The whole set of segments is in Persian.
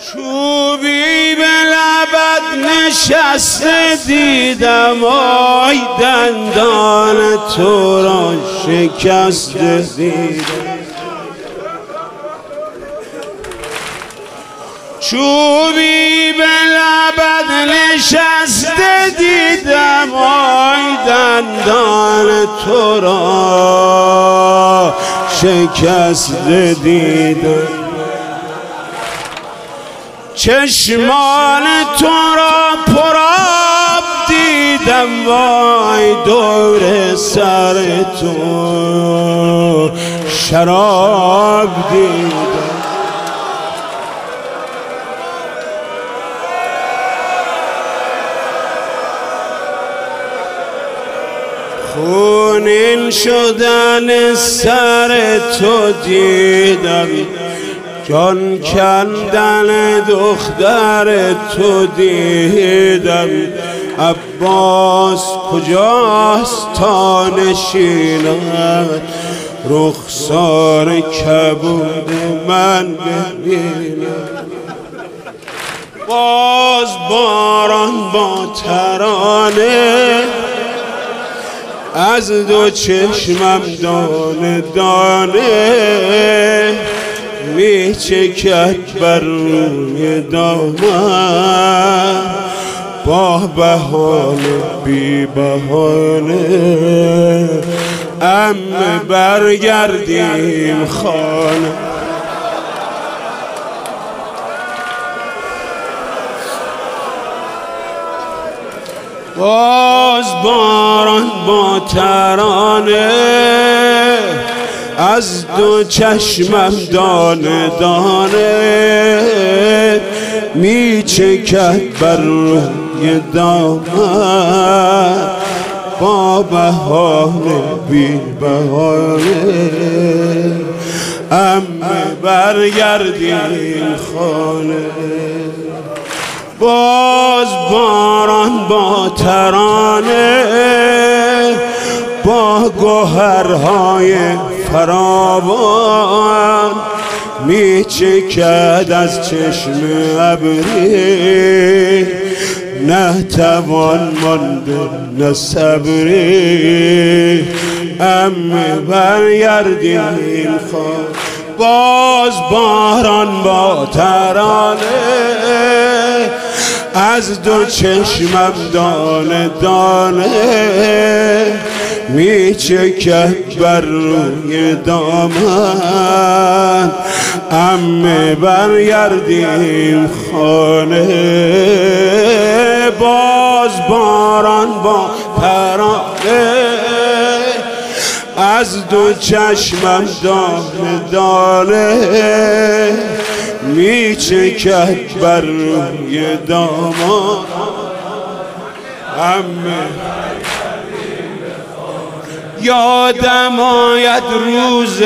چوبی به لبت نشسته دیدم آی دندان تو را شکسته دیدم چوبی به لبت نشسته دیدم آی دندان تو را شکسته دیدم چشمان تو را پرآب دیدم وای دور سر تو شراب دیدم خونین شدن سر تو دیدم جان کندن دختر تو دیدم عباس کجاست تا نشیند رخسار کبود من ببینم باز باران با ترانه از دو چشمم دانه دانه می چکد بر روی دامن با بهانه بی بهانه عمه برگردیم خانه باز باران با ترانه از دو چشمم دانه دانه می چکد بر روی دامن با بهانه بی بهانه عمه برگردیم خانه باز باران با ترانه با گوهرهای فراوان می چکد از چشم ابری نه توان مانده نه صبری عمه برگردیم خانه باز باران با ترانه از دو چشمم دانه دانه می چکد بر روی دامن عمه برگردیم خانه باز باران با ترانه از دو چشمم دانه دانه می چکد بر روی دامان عمه یادم آید روز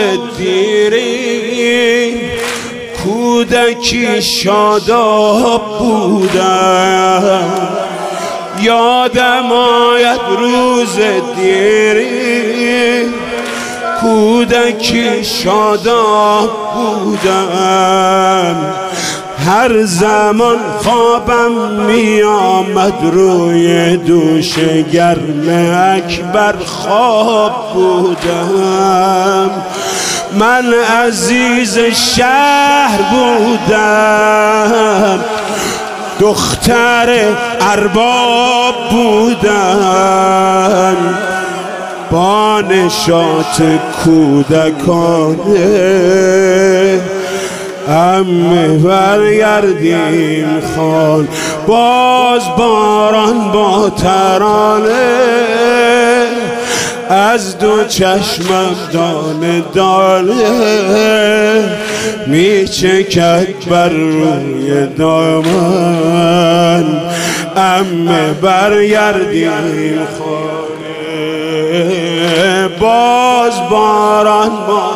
دیری کودکی شاداب بودم یادم آید روز دیری کودکی شاداب بودم هر زمان خوابم می آمد روی دوش گرم اکبر خواب بودم من عزیز شهر بودم دختر ارباب بودم با نشاط کودکانه عمه برگردیم خان باز باران با ترانه از دو چشمم دانه دانه می چکد بر روی دامن عمه برگردیم خانه باز باران با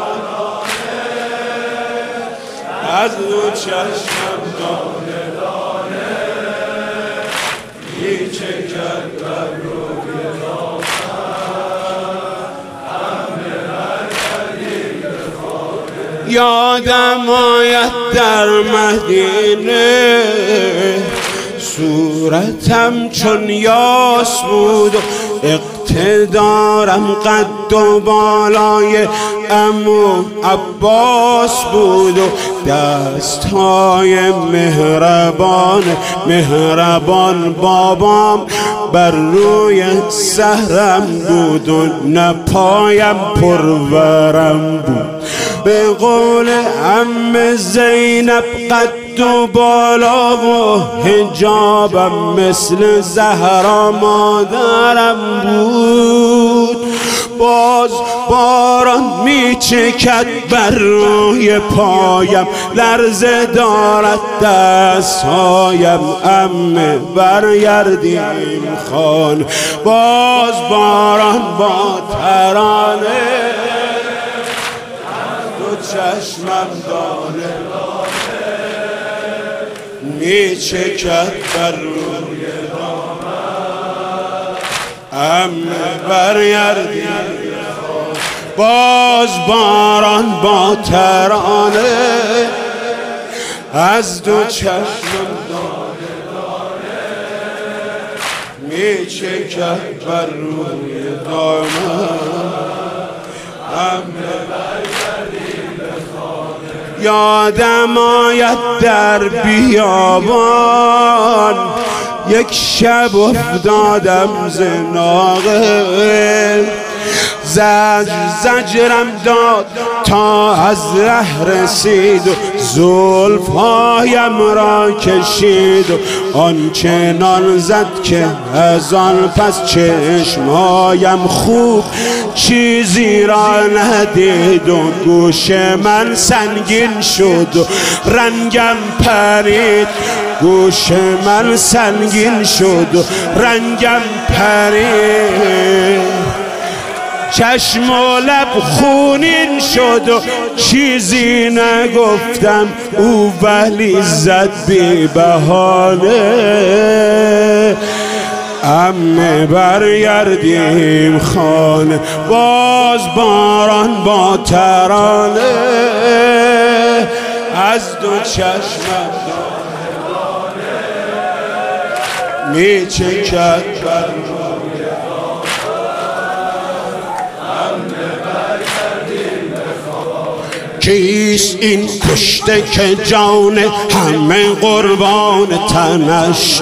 از دو چشمم دانه دانه می چکد بر روی دامن عمه برگردیم خانه یادم آید در مدینه صورتم چون یاس بود و اقتدارم قد و بالای عمو عباس بود و دستهای مهربان بابام بر روی سهرم بود و نپایم پرورم بود. به قول عم زینب قد و بالا و حجابم مثل زهرا مادرم بود. باز باران میچکد بر روی پایم، لرزه دارد دستهایم. عمه برگردیم خانه، باز باران با ترانه دو چشمم دانه میچکد بر روی عمه برگردیم. باز باران با ترانه از دو چشمم دانه میچکد بر روی دامن. عمه برگردیم به خانه. یادم آید در بیابان یک شب افتادم ز ناقه، زجرم داد تا از ره رسید و زلفهایم را کشید و آنچنان زد که از آن پس چشمهایم خوب چیزی را ندید و گوش من سنگین شد و رنگم پرید. گوش من سنگین شد و رنگم پرید، چشم و لب خونین شد و چیزی نگفتم، او ولی زد بی بهانه. عمه برگردیم خانه، باز باران با ترانه از دو چشمم میچکد بر روی کیست این کشته که جان همه قربان تنش؟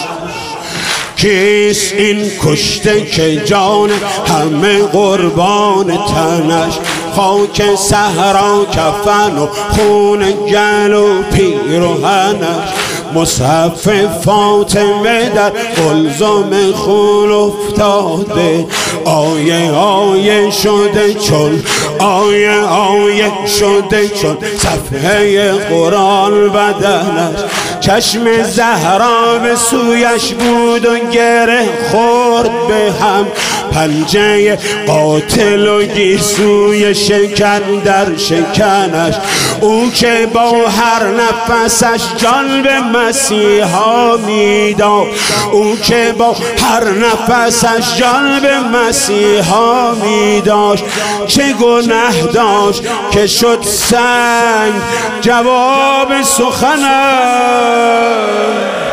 کیست این کشته که جان همه قربان تنش؟ خاک صحرا کفن و خون گل و پیرهنش، مصحف فاطمه در قلزم خون افتاده. آیه آیه شده چون صفحه قرآن بدنش. چشم زهرا به سویش بود و گره خورد به هم، پنجه قاتل و گیسوی شکن در شکنش. او که با هر نفسش جان به مسیحا میداد، او که با هر نفسش جان به مسیحا میداشت. چه گناه داشت که شد سنگ جواب سخنش؟